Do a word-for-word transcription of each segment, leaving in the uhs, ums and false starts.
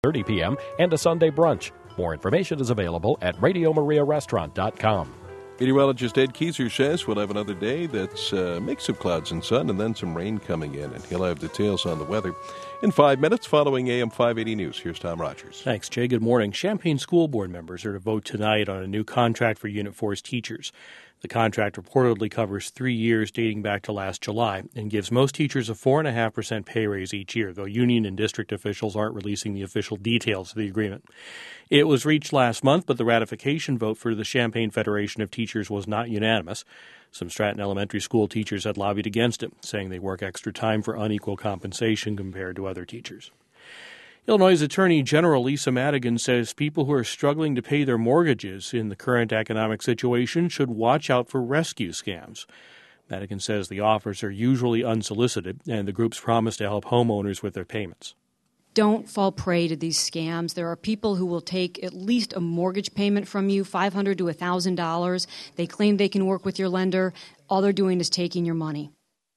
thirty p.m. and a Sunday brunch. More information is available at radio maria restaurant dot com. Meteorologist Ed Kieser says we'll have another day that's a mix of clouds and sun and then some rain coming in, and he'll have details on the weather in five minutes following A M five eighty News. Here's Tom Rogers. Thanks, Jay. Good morning. Champaign School Board members are to vote tonight on a new contract for Unit four's teachers. The contract reportedly covers three years dating back to last July and gives most teachers a four point five percent pay raise each year, though union and district officials aren't releasing the official details of the agreement. It was reached last month, but the ratification vote for the Champaign Federation of Teachers was not unanimous. Some Stratton Elementary School teachers had lobbied against it, saying they work extra time for unequal compensation compared to other teachers. Illinois' Attorney General Lisa Madigan says people who are struggling to pay their mortgages in the current economic situation should watch out for rescue scams. Madigan says the offers are usually unsolicited, and the groups promise to help homeowners with their payments. Don't fall prey to these scams. There are people who will take at least a mortgage payment from you, five hundred dollars to one thousand dollars. They claim they can work with your lender. All they're doing is taking your money.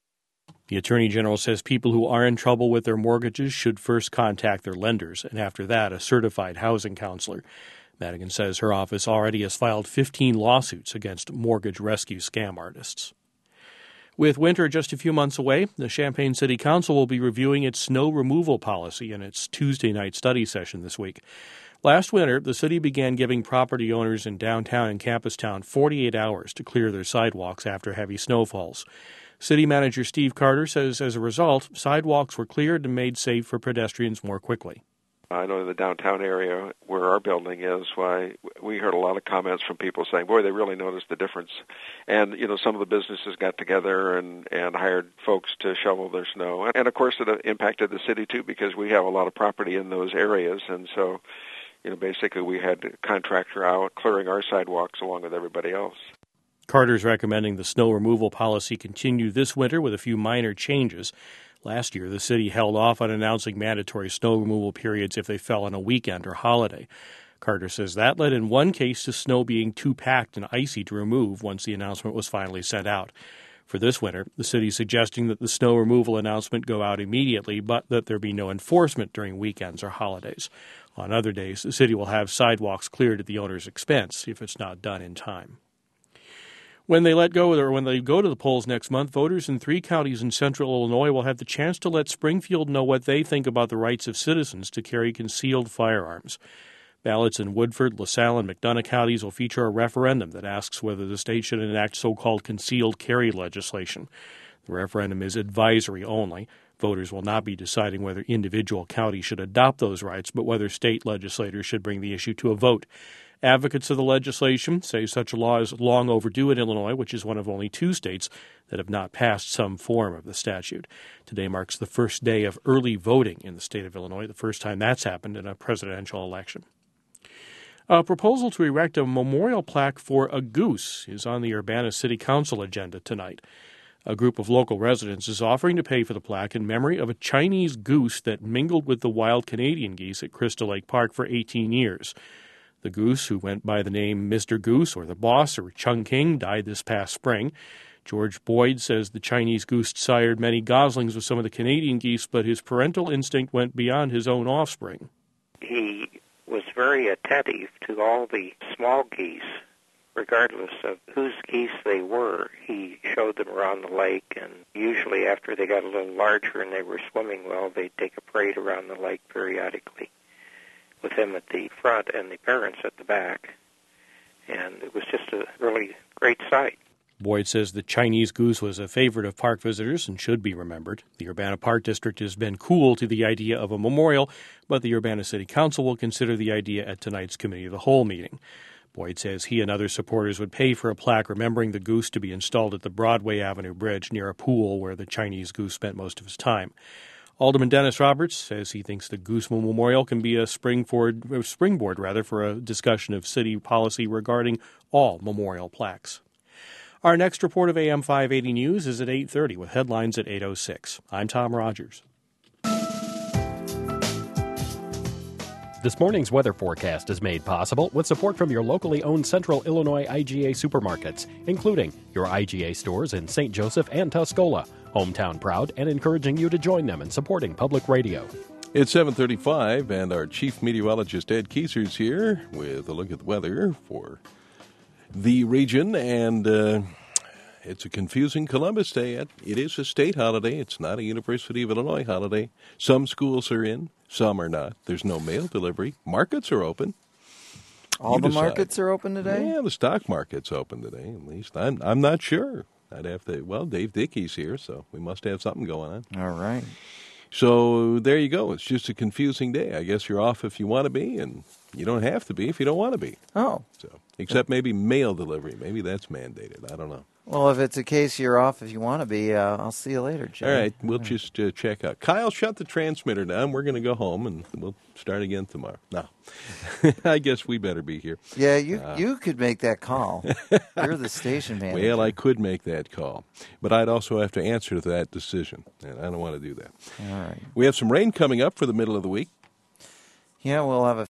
The Attorney General says people who are in trouble with their mortgages should first contact their lenders, and after that, a certified housing counselor. Madigan says her office already has filed fifteen lawsuits against mortgage rescue scam artists. With winter just a few months away, the Champaign City Council will be reviewing its snow removal policy in its Tuesday night study session this week. Last winter, the city began giving property owners in downtown and Campustown forty-eight hours to clear their sidewalks after heavy snowfalls. City Manager Steve Carter says as a result, sidewalks were cleared and made safe for pedestrians more quickly. I know in the downtown area where our building is, why we heard a lot of comments from people saying, boy, they really noticed the difference. And, you know, some of the businesses got together and, and hired folks to shovel their snow. And, of course, it impacted the city, too, because we have a lot of property in those areas. And so, you know, basically we had a contractor out clearing our sidewalks along with everybody else. Carter's recommending the snow removal policy continue this winter with a few minor changes. Last year, the city held off on announcing mandatory snow removal periods if they fell on a weekend or holiday. Carter says that led in one case to snow being too packed and icy to remove once the announcement was finally sent out. For this winter, the city is suggesting that the snow removal announcement go out immediately, but that there be no enforcement during weekends or holidays. On other days, the city will have sidewalks cleared at the owner's expense if it's not done in time. When they let go, or when they go to the polls next month, voters in three counties in central Illinois will have the chance to let Springfield know what they think about the rights of citizens to carry concealed firearms. Ballots in Woodford, LaSalle, and McDonough counties will feature a referendum that asks whether the state should enact so-called concealed carry legislation. The referendum is advisory only. Voters will not be deciding whether individual counties should adopt those rights, but whether state legislators should bring the issue to a vote. Advocates of the legislation say such a law is long overdue in Illinois, which is one of only two states that have not passed some form of the statute. Today marks the first day of early voting in the state of Illinois, the first time that's happened in a presidential election. A proposal to erect a memorial plaque for a goose is on the Urbana City Council agenda tonight. A group of local residents is offering to pay for the plaque in memory of a Chinese goose that mingled with the wild Canadian geese at Crystal Lake Park for eighteen years. The goose, who went by the name Mister Goose or the Boss or Chung King, died this past spring. George Boyd says the Chinese goose sired many goslings with some of the Canadian geese, but his parental instinct went beyond his own offspring. He was very attentive to all the small geese, regardless of whose geese they were. He showed them around the lake, and usually after they got a little larger and they were swimming well, they'd take a parade around the lake periodically, with him at the front and the parents at the back. And it was just a really great sight. Boyd says the Chinese goose was a favorite of park visitors and should be remembered. The Urbana Park District has been cool to the idea of a memorial, but the Urbana City Council will consider the idea at tonight's Committee of the Whole meeting. Boyd says he and other supporters would pay for a plaque remembering the goose to be installed at the Broadway Avenue Bridge near a pool where the Chinese goose spent most of his time. Alderman Dennis Roberts says he thinks the Goose Memorial can be a springboard, a springboard rather, for a discussion of city policy regarding all memorial plaques. Our next report of A M five eighty News is at eight thirty with headlines at eight oh six. I'm Tom Rogers. This morning's weather forecast is made possible with support from your locally owned Central Illinois I G A supermarkets, including your I G A stores in Saint Joseph and Tuscola. Hometown proud and encouraging you to join them in supporting public radio. It's seven thirty-five, and our chief meteorologist, Ed Kieser's here with a look at the weather for the region. And uh, it's a confusing Columbus Day. Ed. It is a state holiday. It's not a University of Illinois holiday. Some schools are in, some are not. There's no mail delivery. Markets are open. All You the decide. markets are open today? Yeah, the stock market's open today, at least. I'm I'm not sure. I'd have to, well, Dave Dickey's here, so we must have something going on. All right. So there you go. It's just a confusing day. I guess you're off if you want to be, and you don't have to be if you don't want to be. Oh. So, except maybe mail delivery. Maybe that's mandated. I don't know. Well, if it's a case you're off if you want to be, uh, I'll see you later, Jay. All right, we'll just uh, check out. Kyle, shut the transmitter down. We're going to go home, and we'll start again tomorrow. No, I guess we better be here. Yeah, you Uh, you could make that call. You're the station manager. Well, I could make that call, but I'd also have to answer to that decision, and I don't want to do that. All right. We have some rain coming up for the middle of the week. Yeah, we'll have a